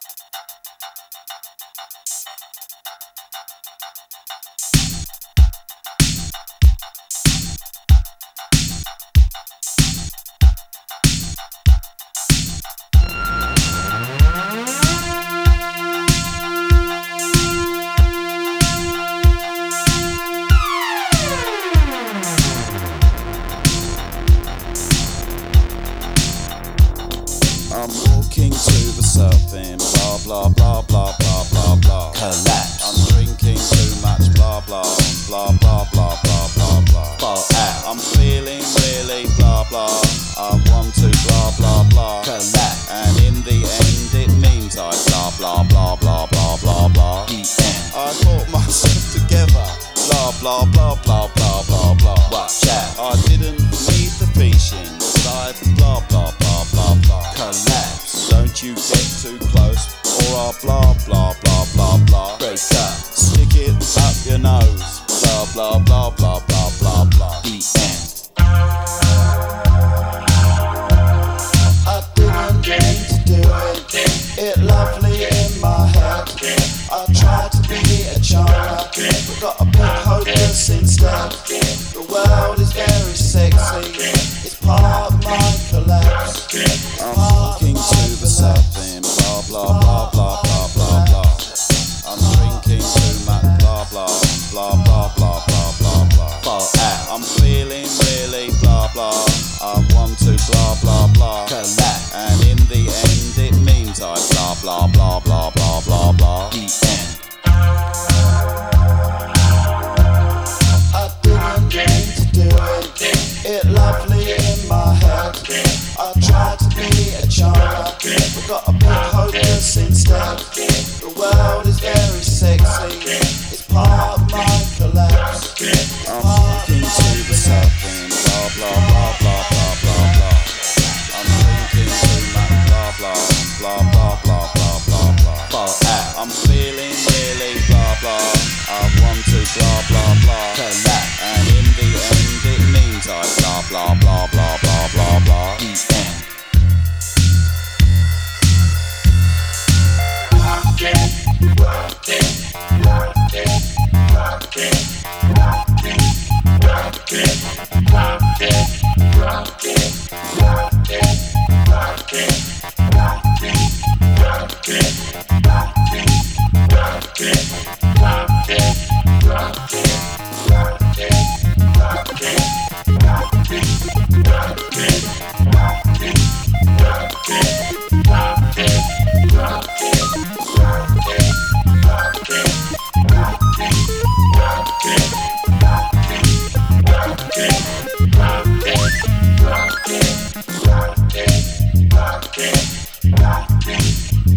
I'm walking to the surfing, blah blah blah blah blah blah blah. Collapse. I'm drinking too much, blah blah blah blah blah blah blah blah. Fall out. I'm feeling really blah blah. I want to blah blah blah. Collapse. And in the end it means I blah blah blah blah blah blah blah. The end. I got myself together, blah blah blah blah blah blah blah. Watch out. I didn't need the fishing, but I blah blah blah blah blah. Collapse. Don't you get too close, or I'll blah blah blah blah blah. Break up. Stick it up your nose, blah blah blah blah blah blah blah. The end. I didn't mean to do it. It lovely in my head. I tried to be a child, but got a bit hopeless instead. The world is very sexy. It's part of my collapse. I'm walking to the surfing, blah blah blah blah blah blah blah. I'm drinking too much, blah blah blah blah blah blah blah blah. Fall out. I'm feeling really blah blah. I want to blah blah blah. Collapse. And in the end it means I blah blah blah blah blah blah blah. The end. I didn't mean to do it. It lovely in my head. I tried to be a child, but got a bit hopeless instead. The world is very sexy. It's part of my collapse. I'm walking to the surfing, blah blah blah blah blah blah blah. I'm drinking too much, blah blah blah blah blah blah blah blah. Fall out. I'm feeling really blah blah. I want to blah blah blah. Collapse. And in the end it means I blah blah blah blah blah blah blah. The end.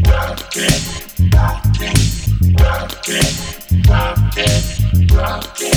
Rock it.